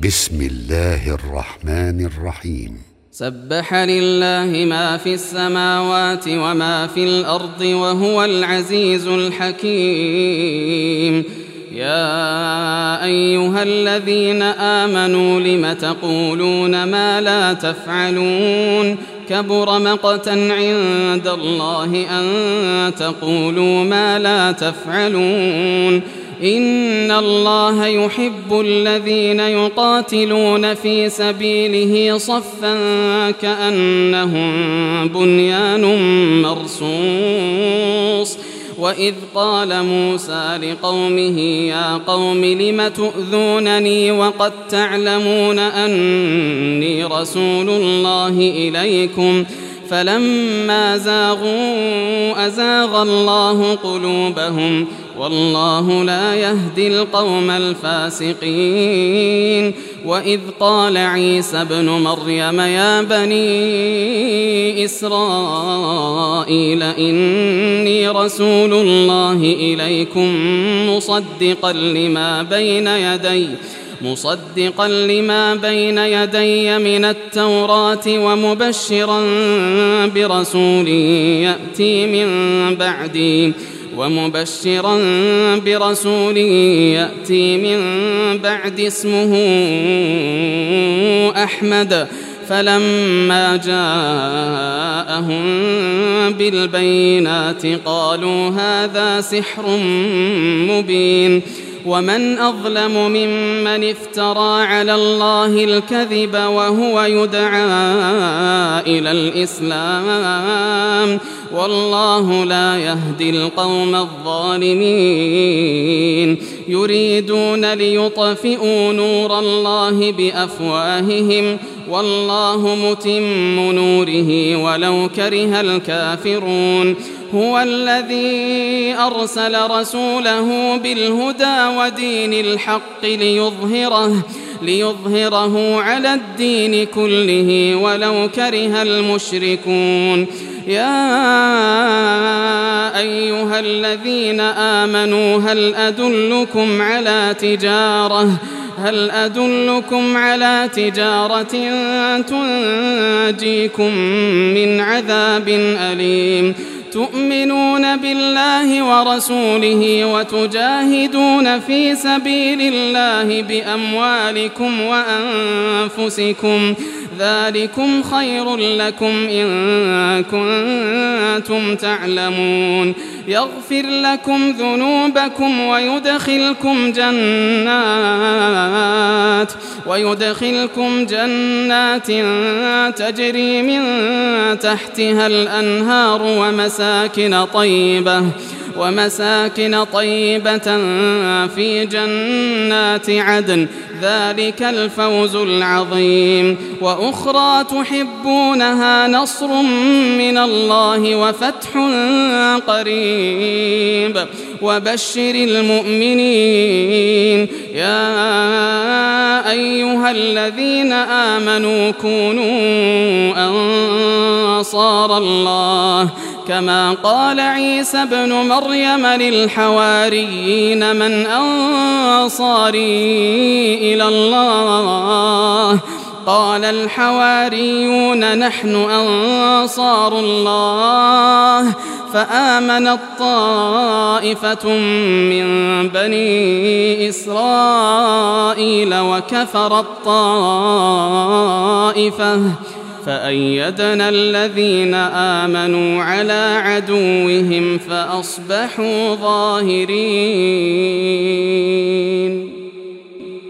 بسم الله الرحمن الرحيم. سبح لله ما في السماوات وما في الأرض وهو العزيز الحكيم. يا أيها الذين آمنوا لم تقولون ما لا تفعلون كبر مقتا عند الله أن تقولوا ما لا تفعلون إن الله يحب الذين يقاتلون في سبيله صفا كأنهم بنيان مرصوص. وإذ قال موسى لقومه يا قوم لم تؤذونني وقد تعلمون أني رسول الله إليكم فلما زاغوا أزاغ الله قلوبهم والله لا يهدي القوم الفاسقين. وإذ قال عيسى ابن مريم يا بني إسرائيل إني رسول الله إليكم مصدقا لما بين يدي من التوراة ومبشرا برسول يأتي من بعد اسمه أحمد. فلما جاءهم بالبينات قالوا هذا سحر مبين. ومن أظلم ممن افترى على الله الكذب وهو يدعى إلى الإسلام والله لا يهدي القوم الظالمين. يريدون ليطفئوا نور الله بأفواههم والله متم نوره ولو كره الكافرون. هو الذي أرسل رسوله بالهدى ودين الحق ليظهره على الدين كله ولو كره المشركون. يا أيها الذين آمنوا هل أدلكم على تجارة تنجيكم من عذاب أليم تؤمنون بالله ورسوله وتجاهدون في سبيل الله بأموالكم وأنفسكم ذلكم خير لكم إن كنتم تعلمون. يغفر لكم ذنوبكم ويدخلكم جنات تجري من تحتها الأنهار ومساكن طيبة في جنات عدن ذلك الفوز العظيم. وأخرى تحبونها نصر من الله وفتح قريب وبشر المؤمنين. يا أيها الذين آمنوا كونوا أنصار الله كما قال عيسى ابن مريم للحواريين من أنصاري إلى الله قال الحواريون نحن أنصار الله. فآمنت طائفة من بني إسرائيل وكفرت طائفة فأيدنا الذين آمنوا على عدوهم فأصبحوا ظاهرين.